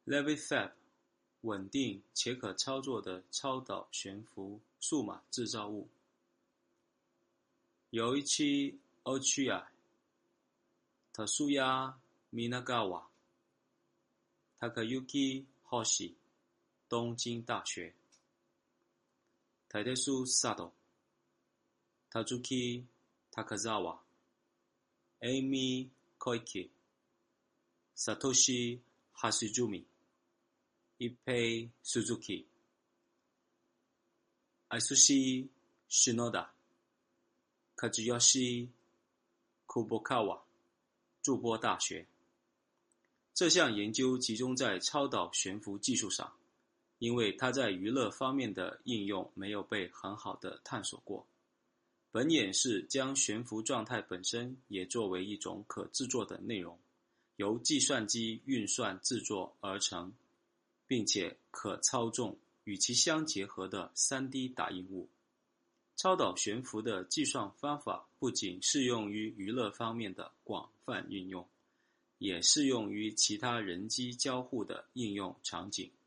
LeviFab 稳定且可操作的超导悬浮数码制造物。Yoichi Ochiai、Tatsuya Minagawa、Takayuki Hoshi、东京大学。Tadesu Sato、Tazuki Takazawa、Amy Koike、Satoshi Hashizumi、Ipei Suzuki、Isushi Shinoda、Kazuyoshi Kubokawa、筑波大学。这项研究集中在超导悬浮技术上，因为它在娱乐方面的应用没有被很好的探索过。本演示将悬浮状态本身也作为一种可制作的内容，由计算机运算制作而成，并且可操纵与其相结合的 3D 打印物。超导悬浮的计算方法不仅适用于娱乐方面的广泛应用，也适用于其他人机交互的应用场景。